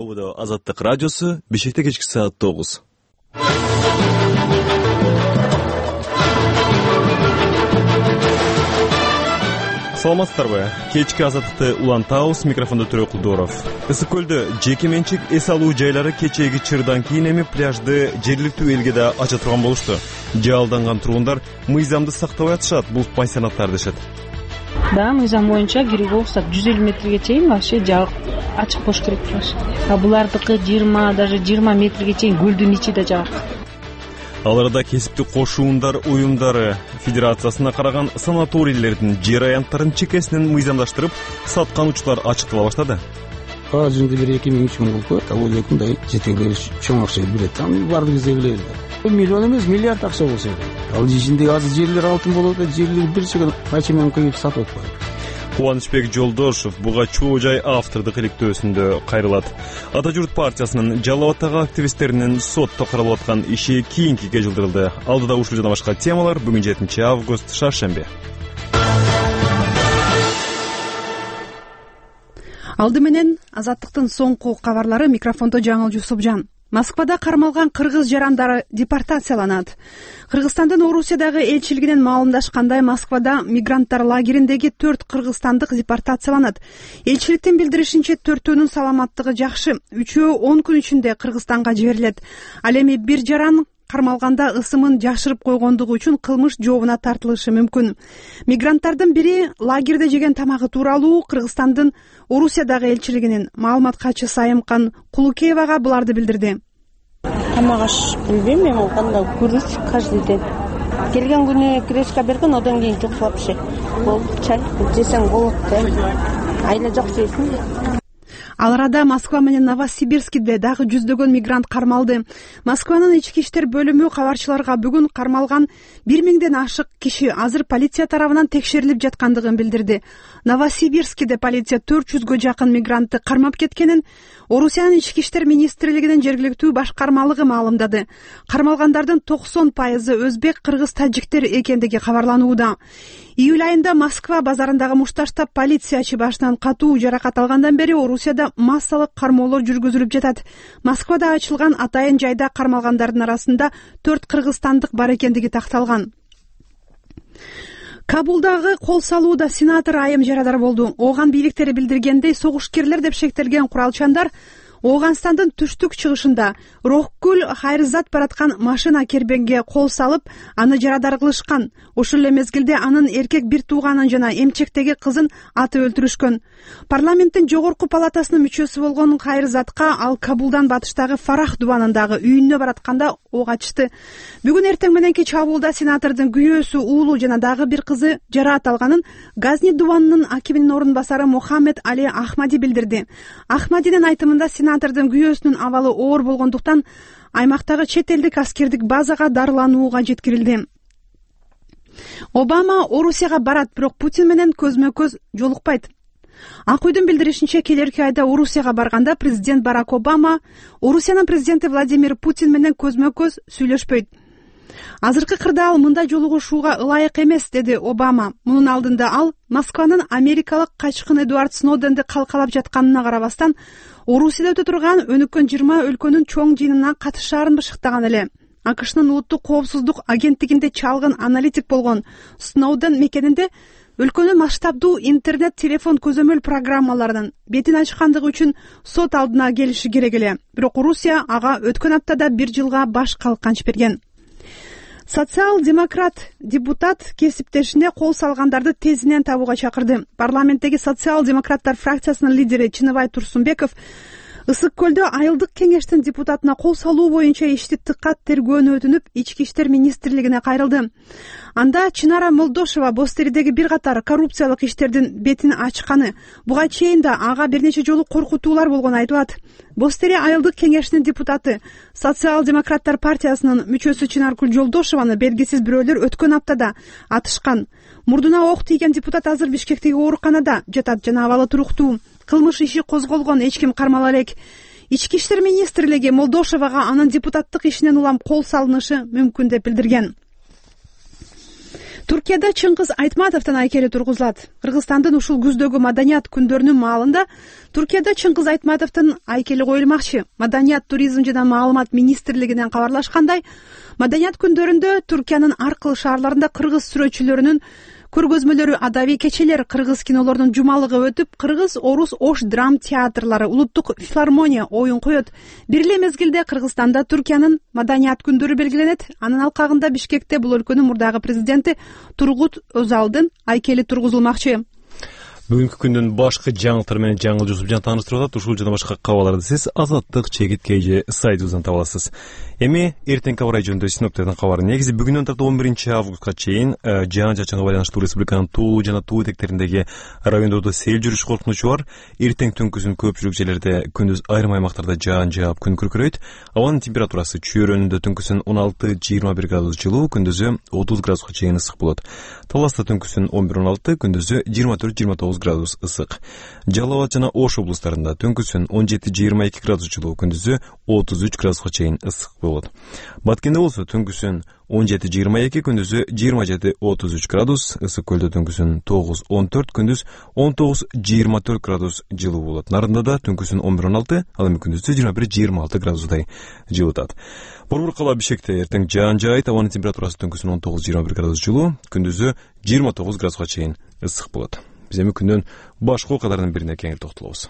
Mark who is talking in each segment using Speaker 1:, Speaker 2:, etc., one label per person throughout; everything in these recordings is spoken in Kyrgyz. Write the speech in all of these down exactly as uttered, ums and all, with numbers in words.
Speaker 1: Тобуда Азаттык радиосу, Бишкекте кечки саат тогуз. Саламатсыздарбы? Кечки Азаттыкты улантабыз, микрофонда Төрө Кулдоров. Ысык көлдө жеке менчик эс алуу жайлары кечээги чырдан кийин эми пляжды жергиликтүү элге да ача турган болушту. Жалданган тургундар мыйзамды сактабай атышат, бул пансионаттарды дешет.
Speaker 2: Да, мыйзам боюнча кирүүгө уруксат жүз элүү метрге чейин вообще жаак ачык болуш керек пляж. А булардыкы жыйырма, даже жыйырма метрге чейин көлдүн ичи да жаак.
Speaker 1: Аларда кесиптик кошуундар уюмдары федерациясына караган санаторийлердин жер аянттарын чекесинен мыйзамдаштырып саткан учурлар ачыктала баштады.
Speaker 3: Ажынды бир эки миң үч миң болуп калат, ал лекинде жетектеш чоң акча берет. Аны баардык бизде билебиз. Миллион эмес, миллиард акча болсо. Ал ичинде азыр жерлер алтын болот, жерлер бир чек кача менен кыйып сатып атпайбы.
Speaker 1: Кубанычбек Жолдошов буга чоо жай автордук иликтөөсүндө кайрылат. Ата журт партиясынын Жалал Абадтагы активисттеринин сотто каралып аткан иши кийинкиге жылдырылды. Алдыда ушул жана башка темалар бүгүн жетинчи август шаршемби.
Speaker 4: Алды менен Азаттыктын соңку кабарлары, микрофондо Жаңыл Жусупжан. Москвада кармалган кыргыз жарандары депортацияланат. Кыргызстандын Орусиядагы элчилигинен маалымдашкандай, Москвада мигранттар лагериндеги төрт кыргызстандык депортацияланат. Элчиликтин билдиришинче, төртөөнүн саламаттыгы жакшы, үчөө он күн ичинде Кыргызстанга жиберилет. Ал эми бир жаран кармалганда ысымын жашырып койгондугу үчүн кылмыш жообуна тартылышы мүмкүн. Мигранттардын бири лагерде жеген тамагы тууралуу Кыргызстандын Орусиядагы элчилигинин маалымат катчысы Айымкан Кулукеевага буларды билдирди.
Speaker 5: Тамак аш билбейм, мен кандай күрүч каждый день. Келген күнү гречка берген, одан кийин жок вообще. Бол чай жесең болот да. Айла жок жейсиң.
Speaker 4: Ал арада Москва менен Новосибирскиде дагы жүздөгөн мигрант кармалды. Москванын ички иштер бөлүмү кабарчыларга бүгүн кармалган бир миңден ашык киши азыр полиция тарабынан текшерилип жаткандыгын билдирди. Новосибирскиде полиция төрт жүзгө жакын мигрантты кармап кеткенин Орусиянын ички иштер министрлигинин жергиликтүү башкармалыгы маалымдады. Кармалгандардын токсон пайызы өзбек, кыргыз, тажиктер экендиги кабарланууда. Июль айында Москва базарындагы мушташта полициячы башынан катуу жаракат алгандан бери Орусияда массалык кармоолор жүргүзүлүп жатат. Москвада ачылган атайын жайда кармалгандардын арасында төрт кыргызстандык бар экендиги такталган. Кабулдагы кол салууда сенатор Айым жарадар болду. Ооган бийликтери билдиргендей, согушкерлер деп шектелген куралчандар Оганстандын түштүк чыгышында Рохкүл Хайрзат бараткан машина кербенге кол салып, аны жарадар кылышкан. Ошол эле мезгилде анын эркек бир тууганын жана эмчектеги кызын атып өлтүрүшкөн. Парламенттин жогорку палатасынын мүчөсү болгон Хайрзатка ал Кабулдан батыштагы Фарах дубанындагы үйүнө баратканда ок ачты. Бүгүн эртең мененки чабуулда сенатордун күйөөсү, уулу жана дагы бир кызы жараат алганын Газни дубанынын акиминин орун басары Мухаммед Али Ахмади билдирди. Ахмадинин айтымында сенатордун күйөөсүнүн абалы оор болгондуктан аймактагы чет элдик аскердик базага дарыланууга жеткирилди. Обама Орусияга барат, бирок Путин менен көзмө-көз жолукпайт. Ак үйдүн билдиришинче, келерки айда Орусияга барганда президент Барак Обама Орусиянын президенти Владимир Путин менен көзмө-көз сүйлөшпөйт. Азыркы кырда ал мындай жолугушууга ылайык эмес, деди Обама. Мунун алдында ал Москванын америкалык качкын Эдвард Сноуденди калкалап жатканына карабастан, Орусияда өтө турган өнүккөн жыйырма өлкөнүн чоң жыйынына катышаарын бышыктаган эле. АКШнын улуттук коопсуздук агенттигинде чалгын аналитик болгон Сноуден мекенинде өлкөнүн масштабдуу интернет телефон көзөмөл программаларынын бетин ачкандыгы үчүн сот алдына келиши керек эле. Бирок Орусия ага өткөн аптада бир жылга баш калканч берген. Социал-демократ депутат кесиптешине кол салгандарды тезинен табууга чакырды. Парламенттеги социал-демократтар фракциясынын лидери Чыныбай Турсунбеков Ысык көлдө айылдык кеңештин депутатына кол салуу боюнча ишти тыккат тергөөнү өтүнүп, ички иштер министрлигине кайрылды. Анда Чынара Молдошева Бостеридеги бир катар коррупциялык иштердин бетин ачканы, буга чейин да ага бир нече жолу коркутуулар болгону айтылат. Бостери айылдык кеңештин депутаты, социал-демократтар партиясынын мүчөсү Чынаркүл Жолдошеваны белгисиз бирөөлөр өткөн аптада атышкан. Мурдуна ок тийген депутат азыр Бишкектеги ооруканада жатат жана абалы туруктуу. Кылмыш иши козголгон, эч ким кармала элек. Ички иштер министрлиги Молдошевага анын депутаттык ишинен улам кол салынышы мүмкүн деп билдирген. Туркияда Чыңгыз Айтматовдун айкели тургузулат. Кыргызстандын ушул күздөгү маданият күндөрүнүн маалында Туркияда Чыңгыз Айтматовдун айкели коюлмакчы. Маданият, туризм жана маалымат министрлигинен кабарлашкандай, маданият күндөрүндө Туркиянын ар кыл шаарларында кыргыз сүрөтчүлөрүнүн көргөзмөлөрү, адабий кечелер, кыргыз кинолорунун жумалыгы өтүп, кыргыз, орус, ош драм театрлары, улуттук филармония оюн коет. Бир эле мезгилде Кыргызстанда Туркиянын маданият күндөрү белгиленет. Анын алкагында Бишкекте бул өлкөнүн мурдагы президенти Тургут Өзалдын айкели тургузулмакчы.
Speaker 1: Бүгүнкү күндүн башкы жаңылыктары менен жаңыл Жусуп жан тааныштырып атат. Ушул жана башка кабарларды сиз Азаттык чегит кж сайтыбыздан таба аласыз. Эми эртеңки аба ырайы жөнүндө синоптиктердин кабары. Негизи бүгүнөн тартып он биринчи августка чейин жаан чачанга байланыштуу республиканын туу жана туу этектериндеги райондордо сел жүрүш коркунучу бар. Эртең түнкүсүн көпчүлүк жерлерде, күндүз айрым аймактарда жаан жаап, күн күркүрөйт. Абанын температурасы чүйөрөнүндө түнкүсүн он алты жыйырма бир градус жылуу, күндүзү отуз градуска чейин ысык болот. Таласта түнкүсүн он бир он алты, күндүзү жыйырма төрт жыйырма тогуз градус ысык. Жалал абад жана Ош облустарында түнкүсүн он жети жыйырма эки градус жылуу, күндүзү отуз үч градуска чейин ысык болот. Баткенде болсо түнкүсүн он жети жыйырма эки, күндүзү жыйырма жети отуз үч градус, ысык көлдө түнкүсүн тогуз он төрт, күндүз он тогуз жыйырма төрт градус жылуу болот. Нарындада түнкүсүн он бир он алты, ал эми күндүзү жыйырма бир жыйырма алты градустай жылытат. Борбор кала Бишкекте эртең жаан жаайт, абанын температурасы түнкүсүн он тогуз жыйырма бир градус жылуу, күндүзү жыйырма тогуз градуска чейин ысык болот. Биз эми күндүн башка окуяларынын бирине кеңири токтолобуз.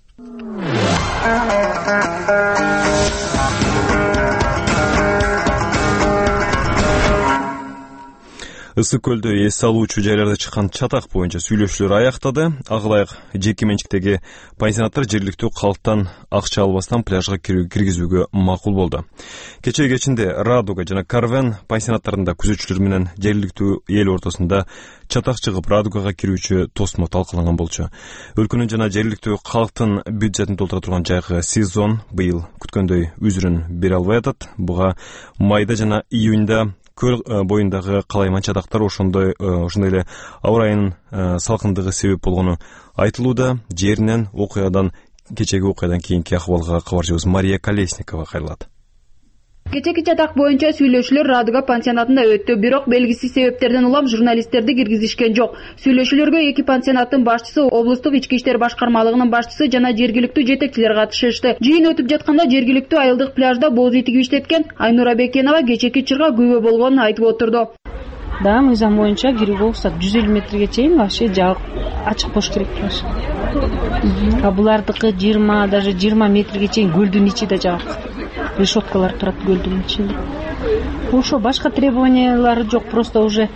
Speaker 1: Ысык көлдө эс алуучу жайларда чыккан чатак боюнча сүйлөшүүлөр аяктады. Агылайык жеке менчиктеги пансионаттар жергиликтүү калктан акча албастан пляжга киргизүүгө макул болду. Кечээ кечинде Радуга жана Карвен пансионаттарында күзөтчүлөр менен жергиликтүү эл ортосунда чатак чыгып Радугага кирүүчү тосмо талкаланган болчу. Өлкөнүн жана жергиликтүү калктын бюджетин толтура турган жайкы сезон быйыл күткөндөй үзүрүн бере албай атат. Буга майда жана июньда көл боюндагы калайман чатактар ошондой ошондой эле аба ырайынын салкындыгы себеп болгону айтылууда. Жеринен окуядан кечеги окуядан кийинки акыбалга кабарчыбыз Мария Колесникова кайрылат.
Speaker 6: Кечеки чатак боюнча сүйлөшүүлөр Радуга пансионатында өттү, бирок белгисиз себептерден улам журналисттерди киргизишкен жок. Сүйлөшүүлөргө эки пансионаттын башчысы, облустук ички иштер башкармалыгынын башчысы жана жергиликтүү жетекчилер катышышты. Жыйын өтүп жатканда жергиликтүү айылдык пляжда боз ит тигип иштеткен Айнура Бекенова кечеки чырга күбө болгонун айтып отурду.
Speaker 2: Да, мыйзам боюнча кирүүгө уруксат жүз элүү метрге чейин вообще жабык, ачык болуш керек пляж. А булардыкы жыйырма, даже жыйырма метрге чейин көлдүн ичи да жабык. Решеткалар турат көлдүн ичинде. Ошо башка требованиялары жок, просто уже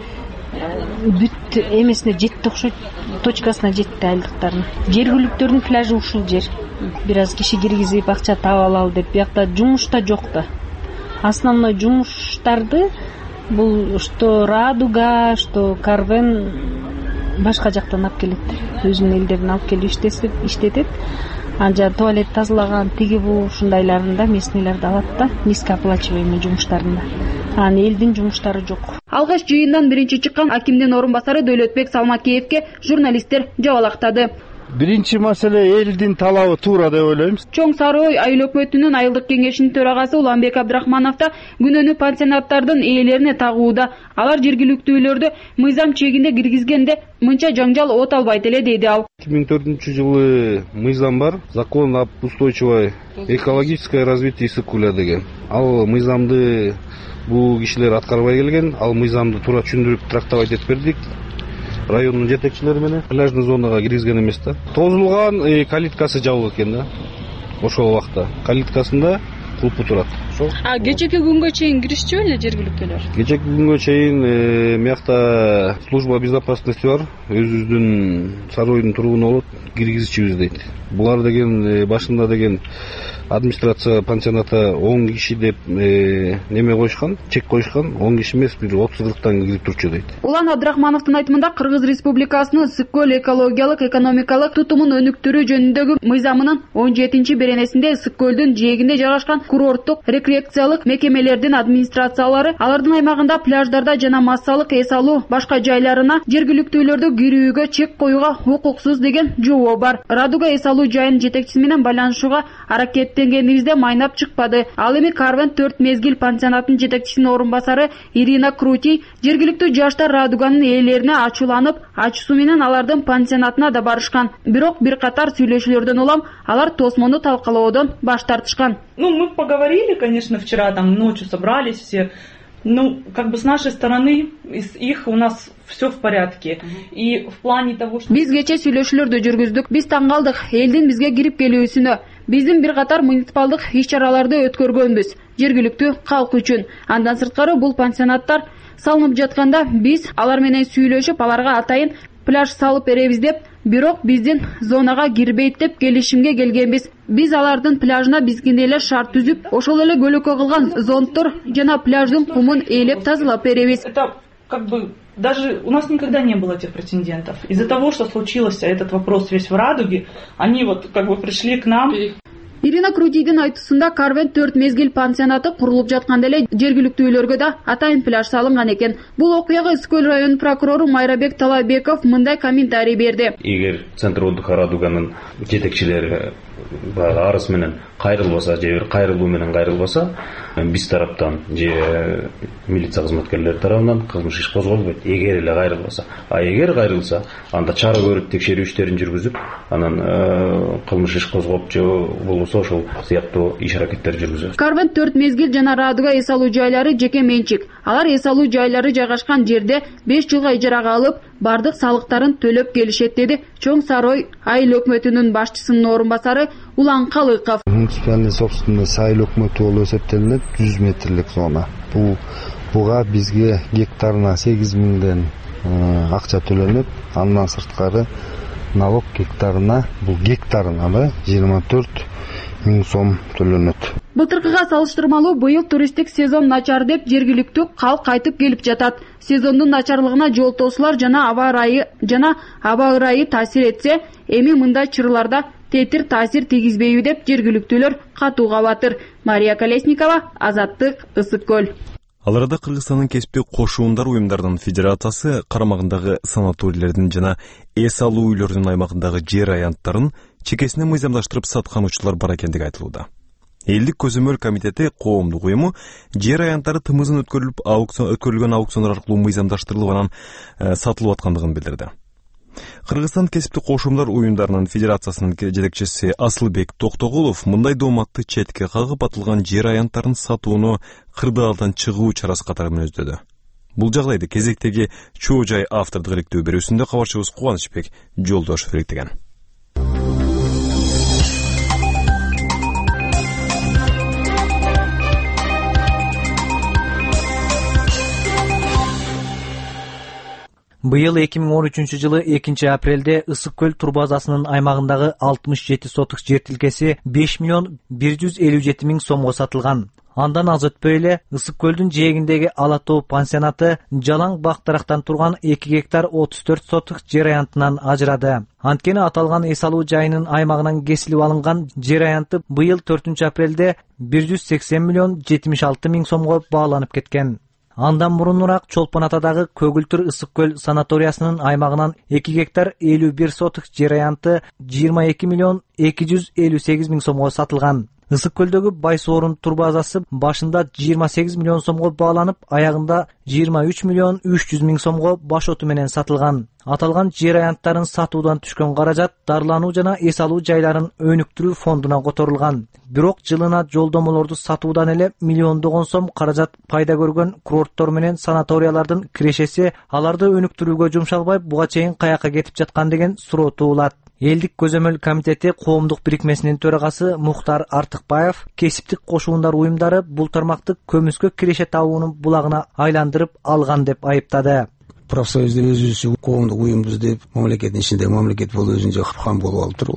Speaker 2: бүт эмесине жетти окшойт, точкасына жетти айылдыктардын. Жергиликтүүнүн пляжы ушул жер. Бир аз киши киргизип акча таап алалы деп, биякта жумуш да жок да. Основной жумуштарды бул что Радуга, что Карвен башка жактан алып келет. Өзүнүн элдерин алып келип иштетет. Анжа туалет тазалаган тиги бул ушундайларында местныйларды алат да, низкооплачиваемый жумуштарында. Анан элдин жумуштары жок.
Speaker 6: Алгаш жыйындан биринчи чыккан акимдин орун басары Дөөлөтбек Салмакеевке журналисттер жабалактады.
Speaker 7: Биринчи маселе элдин талабы туура деп ойлойбуз.
Speaker 6: Чоң Сары Ой айыл өкмөтүнүн айылдык кеңешинин төрагасы Уланбек Абдрахманов да күнөөнү пансионаттардын ээлерине тагууда. Алар жергиликтүүлөрдү мыйзам чегинде киргизгенде мынча жаңжал от албайт эле дейди ал.
Speaker 7: эки миң төртүнчү жылы мыйзам бар, закон об устойчивое экологическое развитие ысык көлү деген. Ал мыйзамды бул кишилер аткарбай келген, ал мыйзамды туура түшүндүрүп трактовать этип бердик. Райондун жетекчилери менен пляжный зонага киргизген эмес да. Тозулган калиткасы жабылып экен да. Ошол убакта калиткасында кулпу турат.
Speaker 6: А кечеки күнгө чейин киришчү эле жергиликтүүлөр?
Speaker 7: Кечеки күнгө чейин мыякта служба безопасности бар, өзүбүздүн Сары Ойдун тургуну болот, киргизичибиз дейт. Булар деген башында деген администрация пансионата он киши деп неме коюшкан, чек коюшкан, он киши эмес, бир отуз кырктан кирип турчу дейт.
Speaker 6: Улан Абдрахмановдун айтымында Кыргыз Республикасынын ысык көл экологиялык экономикалык тутумун өнүктүрүү жөнүндөгү мыйзамынын он жетинчи беренесинде ысык көлдүн жээгинде жайгашкан курорттук рекреациялык мекемелердин администрациялары алардын аймагында пляждарда жана массалык эс алуу башка жайларына жергиликтүүлөрдү кирүүгө чек коюуга укуксуз деген жобо бар. Радуга эс алуу жайынын жетекчиси менен байланышууга аракеттенгенибизде майнап чыкпады. Ал эми Карвен төрт мезгил пансионатынын жетекчисинин орун басары Ирина Крути жергиликтүү жаштар Радуганын ээлерине ачууланып, ачуусу менен алардын пансионатына да барышкан. Бирок бир катар сүйлөшүүлөрдөн улам алар тосмону талкалоодон баш тартышкан.
Speaker 8: Ну, мы поговорили, конечно, вчера там ночью собрались все. Ну, как бы с нашей стороны, из их у нас все в порядке. И в плане того, что...
Speaker 6: Биз кече сүйлөшүүлөрдү жүргүздүк. Биз таң калдык элдин бизге кирип келүүсүнө. Биздин бир катар муниципалдык иш-чараларды өткөргөнбүз жергиликтүү калк үчүн. Андан сырткары бул пансионаттар салынып жатканда биз алар менен сүйлөшүп, аларга атайын пляж салып беребиз деп, бирок биздин зонага кирбейт деп келишимге келгенбиз. Биз алардын пляжына бизгиндей эле шарт түзүп, ошол эле көлөкө кылган зонттор жана пляждын кумун ээлеп тазалап беребиз.
Speaker 8: Это как бы даже у нас никогда не было этих претендентов. Из-за того, что случился этот вопрос весь в Радуге, они вот как бы пришли к нам.
Speaker 6: Ирина Крутидин айтуусунда Карвен төрт мезгил пансионаты курулуп жатканда эле жергиликтүүлөргө да атайын пляж салынган экен. Бул окуяга Ысык-Көл районунун прокурору Майрабек Талайбеков мындай комментарий берди.
Speaker 9: Эгер Центр отдыха Радуганын жетекчилери баягы арыз менен кайрылбаса, же бир кайрылуу менен кайрылбаса, биз тараптан же милиция кызматкерлери тарабынан кылмыш иш козголбойт. Эгер эле кайрылбаса, а эгер кайрылса, анда чара көрүп текшерүү иштерин жүргүзүп, анан кылмыш иш козгоп же болбосо ошол сыяктуу иш аракеттер жүргүзөбүз.
Speaker 6: Карвен төрт мезгил жана Радуга эс алуу жайлары жеке менчик. Алар эс алуу жайлары жайгашкан жерде беш жылга ижарага алып, бардык салыктарын төлөп келишет деди Чоң Сарой айыл өкмөтүнүн башчысынын орун басары Улан Калыков.
Speaker 10: Муниципальный собственность айыл өкмөтү болуп эсептелинет жүз метрлик зона. Бул буга бизге гектарына сегиз миңден акча төлөнөт. Андан сырткары налог гектарына, бул гектарына да жыйырма төрт миң сом төлөнөт.
Speaker 6: Былтыркыга салыштырмалуу быйыл туристтик сезон начар деп жергиликтүү калк кайтып келип жатат. Сезондун начарлыгына жол тосуулар жана аба ырайы жана аба ырайы таасир этсе, эми мындай чырларда тетир таасир тийгизбейби деп жергиликтүүлөр катуу кабатыр. Мария Колесникова, Азаттык, Ысык-Көл.
Speaker 1: Ал арада Кыргызстандын кесиптик кошуундар уюмдарынын федерациясы карамагындагы санаторийлердин жана эс алуу үйлөрдүн аймагындагы жер аянттарын чекесине мыйзамдаштырып саткан учурлар бар экендиги айтылууда. Элдик көзөмөл комитети коомдук уюму жер аянттары тымызын өткөрүлүп аукцион өткөрүлгөн аукциондар аркылуу мыйзамдаштырылып анан э, сатылып аткандыгын билдирди. Кыргызстан кесиптик кошуундар уюмдарынын федерациясынын жетекчиси Асылбек Токтогулов мындай дооматты четке кагып атылган жер аянттарын сатууну кырдаалдан чыгуу чарасы катары мүнөздөдү. Бул жагдайды кезектеги чоо жай автордук иликтөө берүүсүндө кабарчыбыз Кубанычбек Жолдошов иликтеген.
Speaker 11: Быйыл эки миң он үчүнчү жылы экинчи апрелде Ысык-Көл турбазасынын аймагындагы алтымыш жети сотук жер тилкеси беш миллион бир жүз элүү жети миң сомго сатылган. Андан аз өтпөй эле Ысык-Көлдүн жээгиндеги Ала Тоо пансионаты жалаң бактарактан турган эки гектар отуз төрт сотук жер аянтынан ажырады. Анткени аталган эс алуу жайынын аймагынан кесилип алынган жер аянты быйыл төртүнчү апрелде бир жүз сексен миллион жетимиш алты миң сомго бааланып кеткен. Андан мурунураак Чолпон Атадагы Көгүлтүр Ысык-Көл санаториясынын аймагынан эки гектар элүү бир сотук жер аянты жыйырма эки миллион эки жүз элүү сегиз миң сомго сатылган. Ысык-Көлдөгү Байсоорун турбазасы башында жыйырма сегиз миллион сомго бааланып, аягында жыйырма үч миллион үч жүз миң сомго баш оту менен сатылган. Аталган жер аянттарын сатуудан түшкөн каражат дарылануу жана эс алуу жайларын өнүктүрүү фондуна которулган. Бирок жылына жолдомолорду сатуудан эле миллиондогон сом каражат пайда көргөн курорттор менен санаториялардын кирешеси аларды өнүктүрүүгө жумшалбай буга чейин каяка кетип жаткан деген суроо туулат. Элдик көзөмөл комитети коомдук бирикмесинин төрагасы Мухтар Артыкбаев кесиптик кошуундар уюмдары бул тармакты көмүскө киреше табуунун булагына айландырып алган деп айыптады.
Speaker 3: Профсоюзда өзүбүз коомдук уюмбуз деп мамлекеттин ичинде мамлекет болуп өзүнчө хан болуп алып тур улар.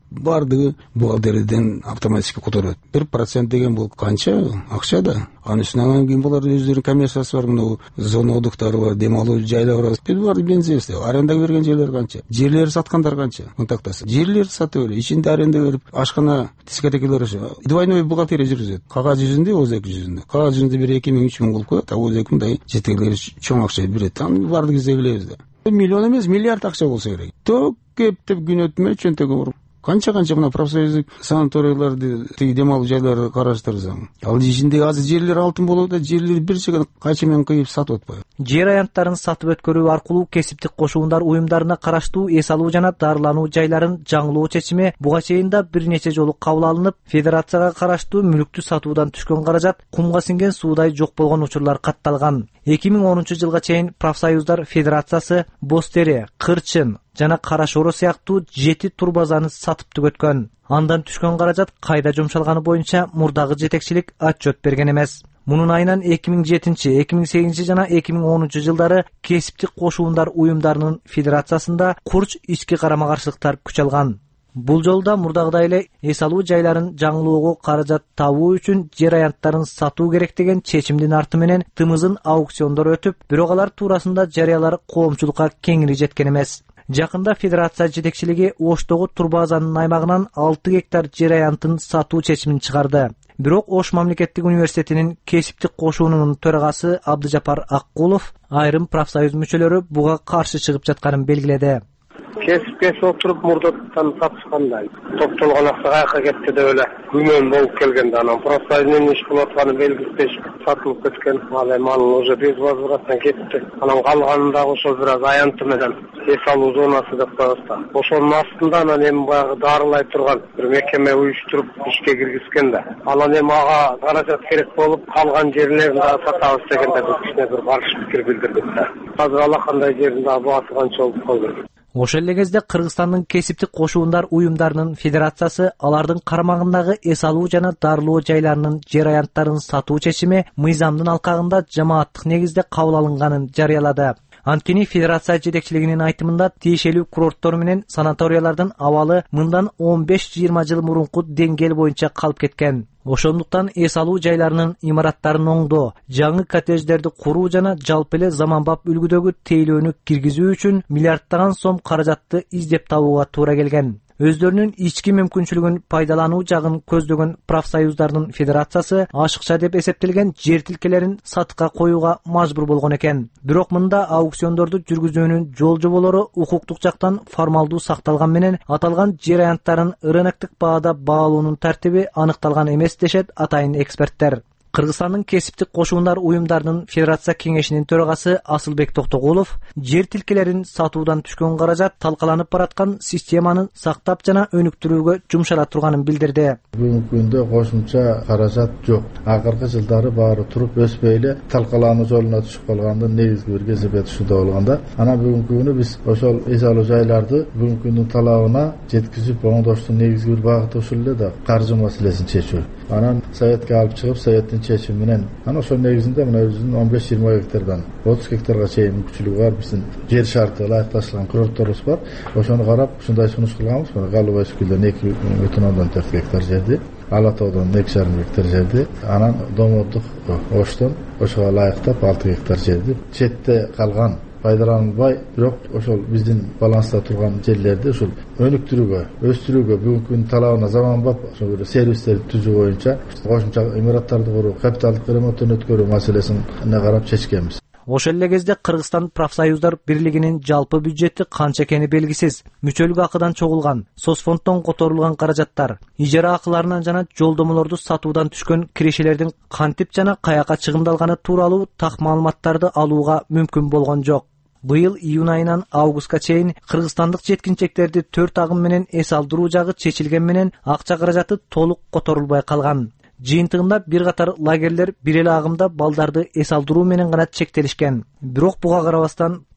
Speaker 3: бардыгы бухгалтериядан автоматически которот. бир процент деген бул канча акча да. Анын үстүнө анан кийин булар өздөрүнүн коммерциясы бар, мына зоодуктары бар, дем алуу жайлары бар. Биз баарды бензебиз. Арендага берген жерлер канча? Жерлерди саткандар канча? Мынтактаса. Жерлерди сатып эле, ичинде аренда берип, ашкана дискотекалар двойной бухгалтерия жүргүзөт. Кагаз жүзүндө, өз эки жүзүндө. Кагаз жүзүндө бир эки миң, үч миң кылып коет, а өз эки мындай жетегилер чоң акча берет. Аны баардык кезде билебиз да. Миллион эмес, миллиард акча болсо керек. Ток кептеп күн өтмөй чөнтөгө канча канча мына профсоюздук санаторияларды, тиги дем алуу жайларды караштырсаң, ал ичинде азыр жерлер алтын болуп да, жерлер бир чек кайча менен кыйып сатып атпайбы.
Speaker 11: Жер аянттарын сатып өткөрүү аркылуу кесиптик кошуундар уюмдарына караштуу эс алуу жана дарылануу жайларын жаңылоо чечими буга чейин да бир нече жолу кабыл алынып, федерацияга караштуу мүлүктү сатуудан түшкөн каражат кумга сиңген суудай жок болгон учурлар катталган. эки миң онунчу жылга чейин профсоюздар федерациясы Бостери, Кырчын жана Кара Шоро сыяктуу жети турбазаны сатып түгөткөн. Андан түшкөн каражат кайда жумшалганы боюнча мурдагы жетекчилик отчет берген эмес. Мунун айынан эки миң жетинчи, эки миң сегизинчи жана эки миң онунчу жылдары кесиптик кошуундар уюмдарынын федерациясында курч ички карама-каршылыктар күч алган. Бул жолда мурдагыдай эле эс алуу жайларын жаңылоого каражат табуу үчүн жер аянттарын сатуу керек деген чечимдин арты менен тымызын аукциондор өтүп, бирок алар туурасында жарыялар коомчулукка кеңири жеткен эмес. Жакында федерация жетекчилиги Оштогу турбазанын аймагынан алты гектар жер аянтын сатуу чечимин чыгарды. Бирок Ош мамлекеттик университетинин кесиптик кошуунунун төрагасы Абдыжапар Аккулов айрым профсоюз мүчөлөрү буга каршы чыгып жатканын белгиледи.
Speaker 12: Кесип кесип отуруп мурдаттан сатышкандай. Топтолгон акча каяка кетти деп эле күмөн болуп келгенде анан профсоюздун иш кылып атканы белгисиз сатылып кеткен. Ал эми анын уже без возвратtan кетти. Анан калганын дагы ошол бир аз аянты менен эс алуу зонасы деп коебуз да. Ошонун астында анан эми баягы дарылай турган бир мекеме уюштуруп ишке киргизген да. Анан эми ага каражат керек болуп калган жерлерин дагы сатабыз дегенде бир кичине бир каршы пикир билдирдик да. Азыр алакандай жерин дагы баасы канча болуп калды.
Speaker 11: Ошол эле кезде Кыргызстандын кесиптик кошуундар уюмдарынын федерациясы алардын карамагындагы эс алуу жана дарылоо жайларынын жер аянттарын сатуу чечими мыйзамдын алкагында жамааттык негизде кабыл алынганын жарыялады. Анткени федерация жетекчилигинин айтымында тиешелүү курорттор менен санаториялардын абалы мындан он беш жыйырма жыл мурунку деңгээл боюнча калып кеткен. Ошондуктан эс алуу жайларынын имараттарын оңдоо, жаңы коттедждерди куруу жана жалпы эле заманбап үлгүдөгү тейлөөнү киргизүү үчүн миллиарддаган сом каражатты издеп табууга туура келген. Өздөрүнүн ички мүмкүнчүлүгүн пайдалануу жагын көздөгөн профсоюздардын федерациясы ашыкча деп эсептелген жер тилкелерин сатыкка коюуга мажбур болгон экен. Бирок мында аукциондорду жүргүзүүнүн жол жоболору укуктук жактан формалдуу сакталган менен аталган жер аянттарын рыноктук баада баалоонун тартиби аныкталган эмес дешет атайын эксперттер. Кыргызстандын кесиптик кошуундар уюмдарынын федерация кеңешинин төрагасы Асылбек Токтогулов жер тилкелерин сатуудан түшкөн каражат талкаланып бараткан системаны сактап жана өнүктүрүүгө жумшала турганын билдирди.
Speaker 13: Бүгүнкү күндө кошумча каражат жок. Акыркы жылдары баары туруп өспөй эле талкалануу жолуна түшүп калгандын негизги бир кезеби ушунда болгонда. Анан бүгүнкү күнү биз ошол эс алуу жайларды бүгүнкү күндүн талабына жеткизип оңдоштун негизги бир багыты ушул эле да каржы маселесин чечүү. Анан советке алып чыгып, советтин чечими менен анан ошол негизинде мына биздин он беш жыйырма гектардан отуз гектарга чейин мүмкүнчүлүгү бар биздин жер шарты ылайыкташылган курортторубуз бар. Ошону карап ушундай сунуш кылганбыз. Мына Галубай Скүлдөн эки бүтүн ондон төрт гектар жерди, Ала тоодон эки жарым гектар жерди, анан Домоддук Оштон ошого ылайыктап алты гектар жерди четте калган пайдаланылбай, бирок ошол биздин баланста турган жерлерди ушул өнүктүрүүгө, өстүрүүгө, бүгүнкү күндүн талабына заманбап ошол бир сервистерди түзүү боюнча кошумча имараттарды куруу, капиталдык ремонттун өткөрүү маселесин карап чечкенбиз.
Speaker 11: Ошол эле кезде Кыргызстан профсоюздар бирлигинин жалпы бюджети канча экени белгисиз. Мүчөлүк акыдан чогулган, соцфонддон которулган каражаттар, ижара акыларынан жана жолдомолорду сатуудан түшкөн кирешелердин кантип жана каяка чыгымдалганы тууралуу так маалыматтарды алууга мүмкүн болгон жок. Быйыл июнь айынан августка чейин кыргызстандык жеткинчектерди төрт агым менен эс алдыруу жагы чечилген менен акча каражаты толук которулбай калган. Жыйынтыгында бир катар лагерлер бир эле агымда балдарды эс алдыруу менен гана чектелишкен. Бирок буга карабастан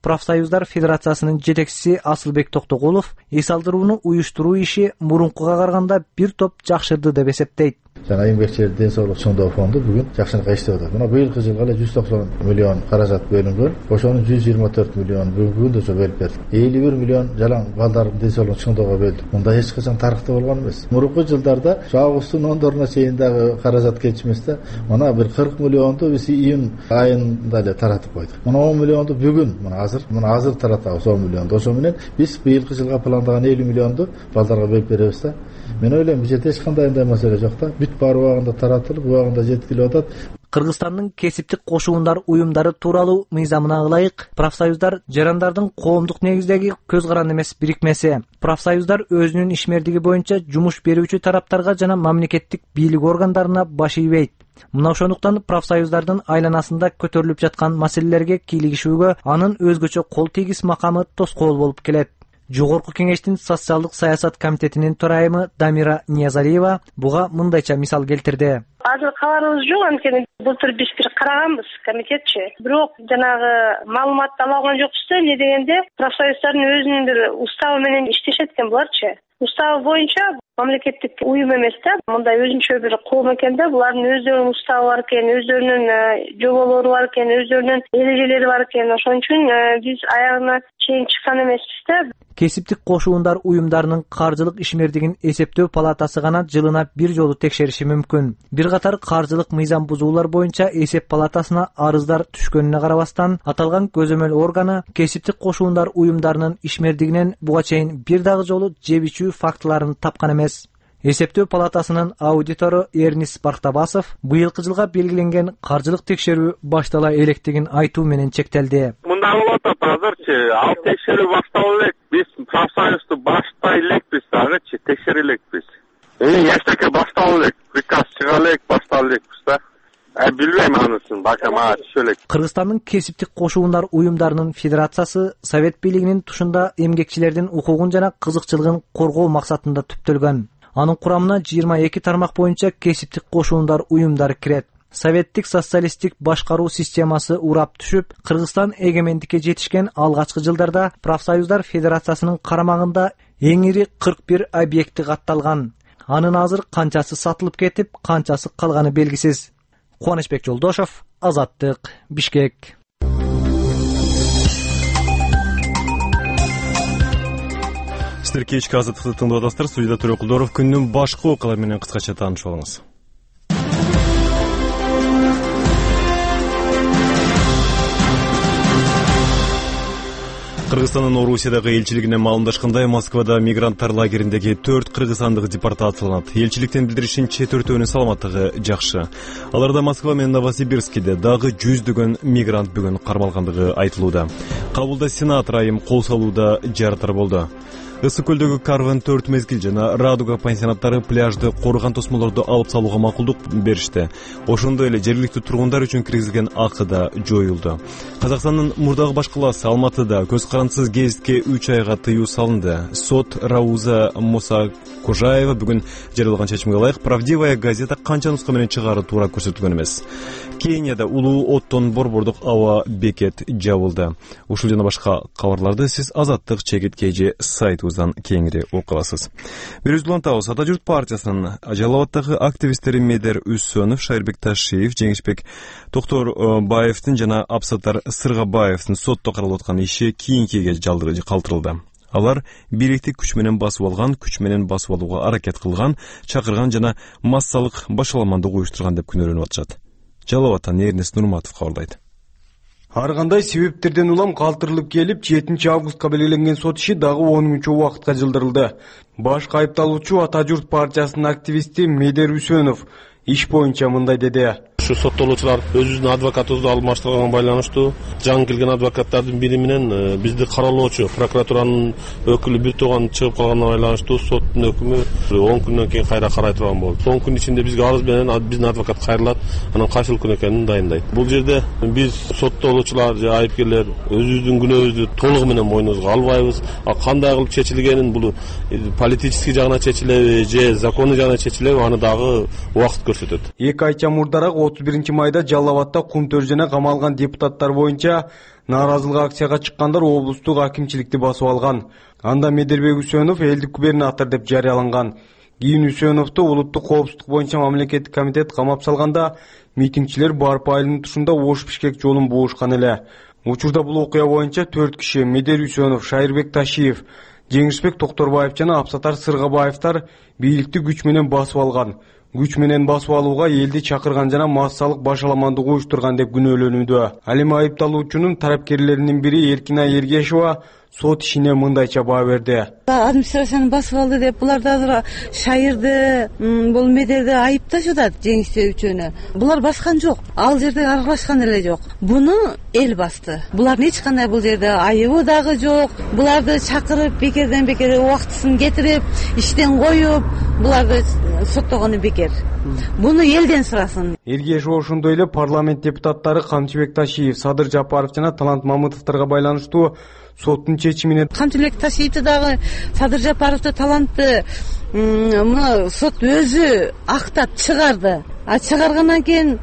Speaker 11: Профсоюздар Федерациясынын жетекчиси Асылбек Токтогулов эс алдырууну уюштуруу иши мурункуга караганда бир топ жакшырды деп эсептейт.
Speaker 13: Жана эмгекчилер ден соолук чыңдоо фонду бүгүн жакшырак иштеп атат. Мына быйылкы жылга эле жүз токсон миллион каражат бөлүнгөн. Ошонун жүз жыйырма төрт миллион бүгүнкү күндө ошо берип бердик. элүү бир миллион жалаң балдардын ден соолугун чыңдоого бөлдүк. Мындай эч качан тарыхта болгон эмес. Мурунку жылдарда ошо августтун ондоруна чейин дагы каражат кетишместе мына бир кырк миллионду биз июнь айында эле таратып койдук. Мына он миллионду бүгүн мына азыр мына азыр таратабыз он миллионду. Ошо менен биз быйылкы жылга пландаган элүү миллионду балдарга бөлүп беребиз да. Мен ойлойм бул жерде эч кандай андай маселе жок да. Бүт баары убагында таратылып, убагында жеткилип атат.
Speaker 11: Кыргызстандын кесиптик кошуундар уюмдары тууралуу мыйзамына ылайык, профсоюздар жарандардын коомдук негиздеги көз каран эмес бирикмеси. Профсоюздар өзүнүн ишмердиги боюнча жумуш берүүчү тараптарга жана мамлекеттик бийлик органдарына баш ийбейт. Мына ошондуктан профсоюздардын айланасында көтөрүлүп жаткан маселелерге кийлигишүүгө анын өзгөчө кол тийгис макамы тоскоол болуп келет. Жогорку кеңештин социалдык саясат комитетинин төрайымы Дамира Ниязалиева буга мындайча мисал келтирди.
Speaker 14: Азыр кабарыбыз жок, анткени былтыр биз бир караганбыз комитетчи. Бирок жанагы маалыматты ала алган жокпуз да, эмне дегенде профсоюздардын өзүнүн бир уставы менен иштешет экен буларчы. Уставы боюнча мамлекеттик уюм эмес да, мындай өзүнчө бир коом экен да, булардын өздөрүнүн уставы бар экен, өздөрүнүн жоболору бар экен, өздөрүнүн эрежелери бар экен. Ошон үчүн биз аягына чейин чыккан эмеспиз да.
Speaker 11: Кесиптик кошуундар уюмдарынын каржылык ишмердигин эсептөө палатасы гана жылына бир жолу текшериши мүмкүн. Бир катар каржылык мыйзам бузуулар боюнча эсеп палатасына арыздар түшкөнүнө карабастан, аталган көзөмөл органы кесиптик кошуундар уюмдарынын ишмердигинен буга чейин бир дагы жолу жебичүү фактыларын тапкан эмес. Эсептөө палатасынын аудитору Эрнис Бартабасов быйылкы жылга белгиленген каржылык текшерүү баштала электигин айтуу менен чектелди.
Speaker 15: Мындай болуп атат азырчы, ал текшерүү баштала элек, биз профсоюзду баштай элекпиз, дагычы текшере элекпиз. Эми эчтеке баштала элек, приказ чыга элек, баштала элекпиз да. Э билбейм анысын, бака мага түшө элек.
Speaker 11: Кыргызстандын кесиптик кошуундар уюмдарынын федерациясы Совет бийлигинин тушунда эмгекчилердин укугун жана кызыкчылыгын коргоо максатында түптөлгөн. Анын курамына жыйырма эки тармак боюнча кесиптик кошуундар уюмдары кирет. Советтик социалисттик башкаруу системасы урап түшүп, Кыргызстан эгемендикке жетишкен алгачкы жылдарда профсоюздар федерациясынын карамагында эң ири кырк бир объекти катталган. Анын азыр канчасы сатылып кетип, канчасы калганы белгисиз. Кубанычбек Жолдошов, Азаттык, Бишкек.
Speaker 1: Сиздер кечки Азаттыкты тыңдап атасыздар. Студияда Төрө Кулдоров. Күндүн башкы окуялары менен кыскача таанышып алыңыз. Кыргызстандын Орусиядагы элчилигине маалымдашкандай, Москвада мигранттар лагериндеги төрт кыргызстандык депортацияланат. Элчиликтен билдиришинче төртөөнүн саламаттыгы жакшы. Аларда Москва менен Новосибирскиде дагы жүздөгөн мигрант бүгүн кармалгандыгы айтылууда. Кабулда сенатор айым кол салууда жаратар болду. Ысык көлдөгү Карвен төрт мезгил жана Радуга пансионаттары пляжды корган тосмолорду алып салууга макулдук беришти. Ошондой эле жергиликтүү тургундар үчүн киргизилген акы да жоюлду. Казакстандын мурдагы баш калаасы Алматыда көз карандысыз гезитке үч айга тыюу салынды. Сот Рауза Мусакожаева бүгүн жарыялган чечимге ылайык Правдивая газета канча нуска менен чыгаары туура көрсөтүлгөн эмес. Кенияда улуу оттон борбордук аба бекет жабылды. Ушул жана башка кабарларды сиз Азаттык чегит кж сайтыбыздан кеңири окуя аласыз. Бирөөз улантабыз. Ата журт партиясынын Жалал Абаддагы активисттери Медер Үсөнов, Шайырбек Ташиев, Жеңишбек Токторбаевдин жана Абсаттар Сыргабаевдин сотто каралып аткан иши кийинкиге калтырылды. Алар бийликтик күч менен басып алган, күч менен басып алууга аракет кылган, чакырган жана массалык башаламандык уюштурган деп күнөөлөнүп атышат. Жалал Абадтан Эрнис Нурматов кабарлайт.
Speaker 16: Ар кандай себептерден улам калтырылып келип, жетинчи августка белгиленген сот иши дагы онунчу убакытка жылдырылды. Баш кайыпталуучу Ата журт партиясынын активисти Медер Үсөнов иш боюнча мындай деди.
Speaker 17: Ушу соттолуучулар өзүбүздүн адвокатыбызды алмаштырганга байланыштуу жаңы келген адвокаттардын бири менен бизди каралоочу прокуратуранын өкүлү бир тууган чыгып калганына байланыштуу соттун өкүмү он күндөн кийин кайра карай турган болду. он күн ичинде бизге арыз менен биздин адвокат кайрылат, анан кайсыл күн экенин дайындайт. Бул жерде биз соттолуучулар же айыпкерлер өзүбүздүн күнөөбүздү толугу менен мойнубузга албайбыз. А кандай кылып чечилгенин бул политический жагынан чечилеби же законный жагынан чечилеби аны дагы убакыт көрсөтөт.
Speaker 16: эки айча мурдараак отуз биринчи майда Жалал Абадда кум төржене камалган депутаттар боюнча нааразылык акцияга чыккандар облустук акимчиликти басып алган. Анда Медербек Үсөнов элдик губернатор деп жарыяланган. Кийин Үсөновду улуттук коопсуздук боюнча мамлекеттик комитет камап салганда, митингчилер барып айылдын тушунда Ош-Бишкек жолун буушкан эле. Учурда бул окуя боюнча төрт киши Медер Үсөнов, Шайырбек Ташиев, Жеңишбек Токторбаев жана Абсатар Сыргабаевтар бийликти күч менен басып алган. Күч менен басып алууга элди чакырган жана массалык башаламандык уюштурган деп күнөөлөнүүдө. Ал эми айыпталуучунун тарапкерлеринин бири Эркинай Эргешова сот ишине мындайча баа берди.
Speaker 18: Администрацияны басып алды деп булар азыр Шайырды, бул Медерди айыпташып атат Жеңишбек үчүнө. Булар баскан жок. Ал жерде аралашкан эле жок. Буну эл басты. Булардын эч кандай бул жерде айыбы дагы жок. Буларды чакырып, бекерден бекер убактысын кетирип, иштен коюп, буларды соттогону бекер. Буну элден сурасын.
Speaker 16: Эргешова ошондой эле парламент депутаттары Камчыбек Ташиев, Садыр Жапаров жана Талант Мамытовторго байланыштуу соттун чечимине
Speaker 18: Камчыбек Ташиевди дагы, Садыр Жапаровду, Талантты мына сот өзү актап чыгарды. А чыгаргандан кийин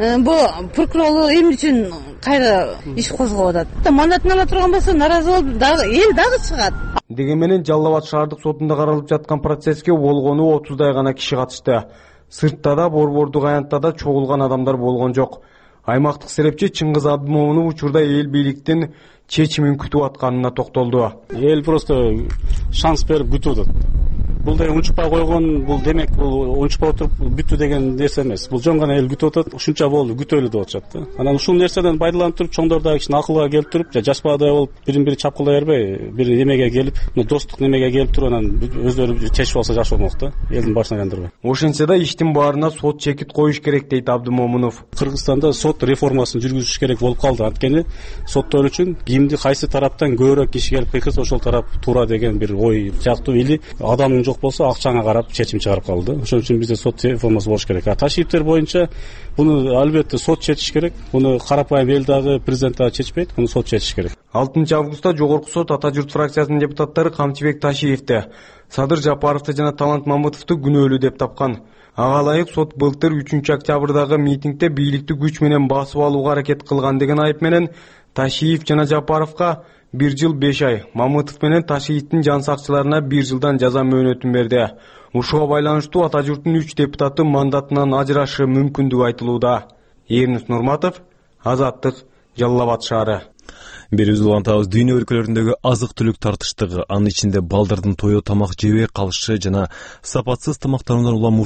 Speaker 18: бул прокурор эмне үчүн кайра иш козгоп атат? Мандатын ала турган болсо наразы болуп дагы эл дагы чыгат.
Speaker 16: Деген менен Жалал Абад шаардык сотунда каралып жаткан процесске болгону отуздай гана киши катышты. Сыртта да, борбордук аянтта да чогулган адамдар болгон жок. Аймактык серепчи Чыңгыз Абдымомунов учурда эл бийликтин чечимин күтүп атканына токтолду.
Speaker 19: Эл просто шанс берип күтүп атат. Бул да унчукпай койгон, бул демек бул унчукпай отуруп бүттү деген нерсе эмес. Бул жөн гана эл күтүп атат. Ушунча болду, күтөлү деп атышат да. Анан ушул нерседен пайдаланып туруп, чоңдор дагы кичине акылга келип туруп, жашпадай болуп, бирин-бири чапкылдай бербей, бир немеге келип, достук немеге келип туруп, анан өздөрү чечип алса жакшы болмок да. Элдин башына жандырбай.
Speaker 16: Ошентсе да иштин баарына сот чекит коюш керек дейт Абдымомунов.
Speaker 19: Кыргызстанда сот реформасын жүргүзүш керек болуп калды. Анткени соттор үчүн кимди кайсы тараптан көбүрөөк киши келип кыйкырса ошол тарап туура деген бир ой сыяктуу, или адамың жок болсо акчаңа карап чечим чыгарып калды. Ошон үчүн бизде сот реформасы болуш керек. А Ташиевтер боюнча буну албетте сот чечиш керек. Буну карапайым эл дагы, президент дагы чечпейт, буну сот чечиш керек.
Speaker 16: алтынчы августта Жогорку сот Ата журт фракциясынын депутаттары Камчыбек Ташиевди, Садыр Жапаровду жана Талант Мамытовду күнөөлүү деп тапкан. Ага ылайык сот былтыр үчүнчү октябрдагы митингде бийликти күч менен басып алууга аракет кылган деген айып менен Ташиев жана Жапаровго бир жыл беш ай, Мамытов менен Ташиевдин жан сакчыларына бир жылдан жаза мөөнөтүн берди. Ушуга байланыштуу Ата журттун үч депутаты мандатынан ажырашы мүмкүндүгү айтылууда. Эрнис Нурматов, Азаттык, Жалал Абад шаары.
Speaker 1: Берүүбүз улантабыз. Дүйнө өлкөлөрүндөгү азык түлүк тартыштыгы, анын ичинде балдардын тою, тамак жебей калышы жана сапатсыз тамактануудан улам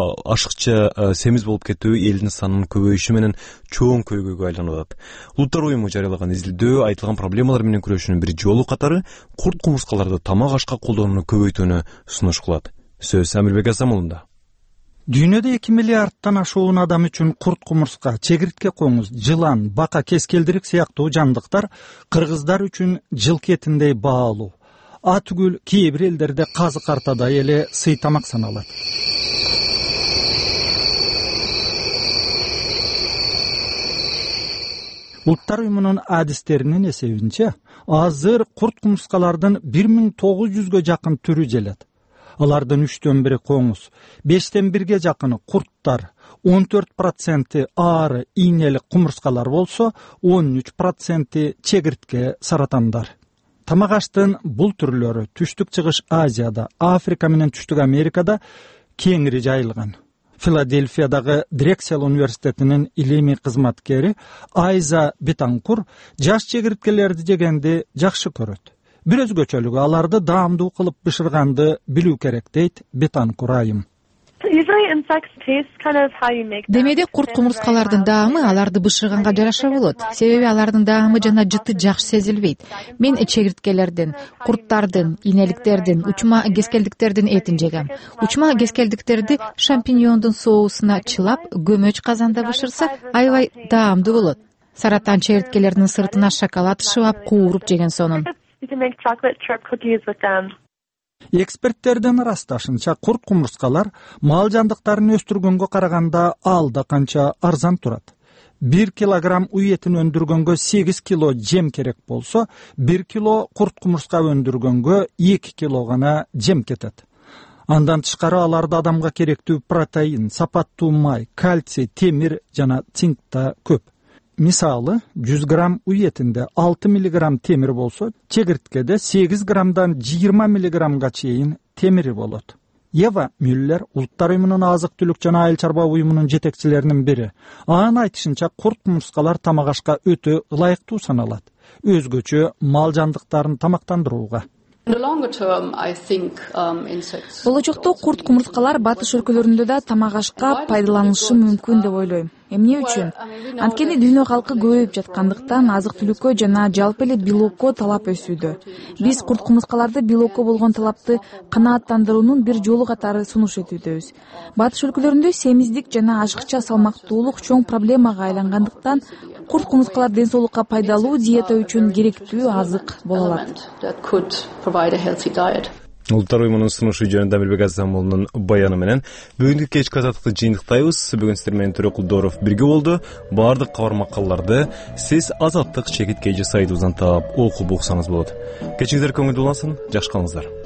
Speaker 1: ашыкча семиз болуп кетүү элдин санынын көбөйүшү менен чоң көйгөйгө айланып атат. Улуттар уюму жарыялаган изилдөө айтылган проблемалар менен күрөшүүнүн бир жолу катары курт кумурскаларды тамак ашка колдонууну көбөйтүүнү сунуш кылат. Сөз Самирбек Асамулунда.
Speaker 20: Дүйнөдө эки миллиардтан ашуун адам үчүн курт кумурска, чегиртке коңуз, жылан, бака, кескелдирик сыяктуу жандыктар кыргыздар үчүн жылкы этиндей баалуу. А түгүл кээ бир элдерде казык артадай эле сый тамак саналат. Улуттар уюмунун адистеринин эсебинче, азыр курт кумурскалардын бир миң тогуз жүзгө жакын түрү желет. Алардын үчтөн бири коңуз, бештен бирге жакыны курттар, он төрт проценти аары ийнелик кумурскалар болсо, он үч проценти чегиртке саратандар. Тамак аштын бул түрлөрү түштүк чыгыш Азияда, Африка менен түштүк Америкада кеңири жайылган. Филадельфиядагы Дрексел университетинин илимий кызматкери Айза Бетанкур жаш чегирткелерди жегенди жакшы көрөт. Бир өзгөчөлүгү аларды даамдуу кылып бышырганды билүү керек дейт Бетанкур айым.
Speaker 21: Демеде курт кумурскалардын даамы аларды бышырганга жараша болот. Себеби алардын даамы жана жыты жакшы сезилбейт. Мен чегирткелердин, курттардын, ийнеликтердин, учма кескелдиктердин этин жегем. Учма кескелдиктерди шампиньондун соусуна чылап, көмөч казанда бышырса, аябай даамдуу болот. Саратан чегирткелеринин сыртына шоколад шыбап, кууруп жеген сонун.
Speaker 20: Эксперттердин ырасташынча, курт кумурскалар мал жандыктарын өстүргөнгө караганда алда канча арзан турат. бир килограмм уй этин өндүргөнгө сегиз кило жем керек болсо, бир кило курт кумурска өндүргөнгө эки кило гана жем кетет. Андан тышкары аларда адамга керектүү протеин, сапаттуу май, кальций, темир жана цинк да көп. Мисалы, жүз грамм үй этинде алты миллиграмм темир болсо, чегирткеде сегиз граммдан жыйырма миллиграммга чейин темири болот. Ева Мюллер Улуттар уюмунун азык-түлүк жана айыл чарба уюмунун жетекчилеринин бири. Анын айтышынча, курт-кумурскалар тамак ашка өтө ылайыктуу саналат. Өзгөчө мал жандыктарын тамактандырууга.
Speaker 21: Болочокто курт-кумурскалар батыш өлкөлөрүндө да тамак ашка пайдаланышы мүмкүн деп ойлойм. Эмне үчүн? Анткени дүйнө калкы көбөйүп жаткандыктан азык-түлүккө жана жалпы эле белокко талап өсүүдө. Биз курт-кумурскаларды белокко болгон талапты канааттандыруунун бир жолу катары сунуш этүүбүз. Батыш өлкөлөрүндө семиздик жана ашыкча салмактуулук чоң проблемага айлангандыктан курт-кумурскалар ден соолукка пайдалуу диета үчүн керектүү азык боло алат.
Speaker 1: Улуттар уюмунун сунушу жөнүндө Амилбек Азамулдун баяны менен бүгүнкү кечки азаттыкты жыйынтыктайбыз. Бүгүн сиздер менен Төрөкулдоров бирге болду. Баардык кабар макалларды сиз Азаттык чекит кей жи сайтыбыздан таап окуп уксаңыз болот. Кечиңиздер көңүлдүү улансын, жакшы калыңыздар.